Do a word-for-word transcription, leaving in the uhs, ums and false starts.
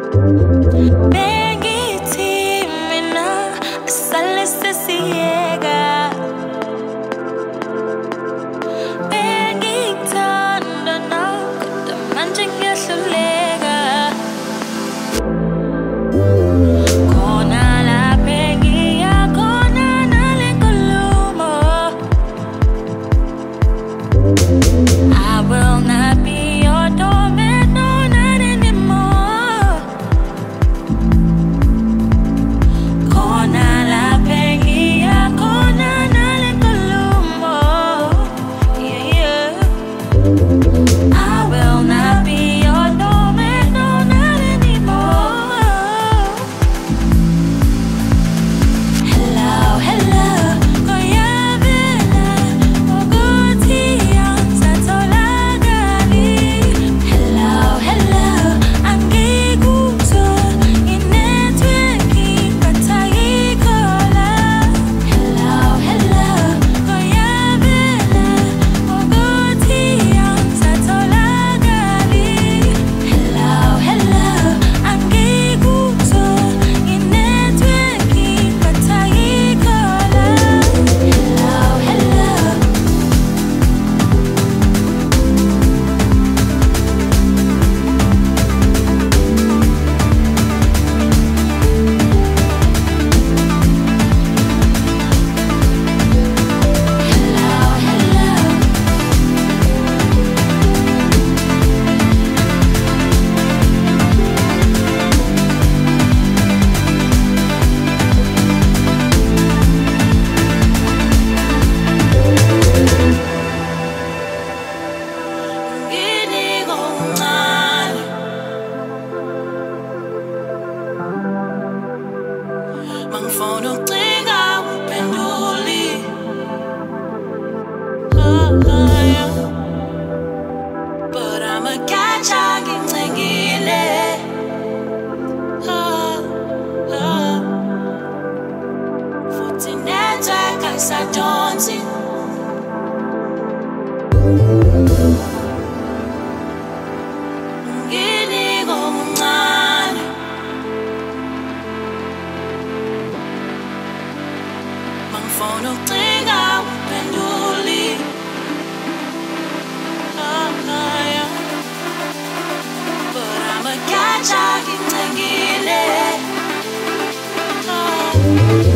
Bengithi mina asale sesiyeka. Bengikuthanda nawe kodwa manje ngiyahluleka. Khona lapha engiya khona nale nkulumo. I will not be your doormat, no, not anymore. Khona lapha engiya khona nale nkulumo. Yeah, yeah. I will not be your doormat, no, not anymore. Hello, hello, kuyavela ukuthi angisatholakali. Hello, hello, angikutho inetwork ibathayikhola. Hello, hello, kuyavela ukuthi angisatholakali. Hello, hello, angikutho inetwork ibathayikhola. Hello, hello. Ngini ngokuncane mangifuna ukucinga uphenduli. Oh, oh, yeah. But I'm a catch ngincengile. Oh, oh. Futhi network ayisadonsi. Ngini ngokuncane mangifuna ukucinga uphenduli. Oh, oh, yeah. But I'm a catch ngincengile. Oh.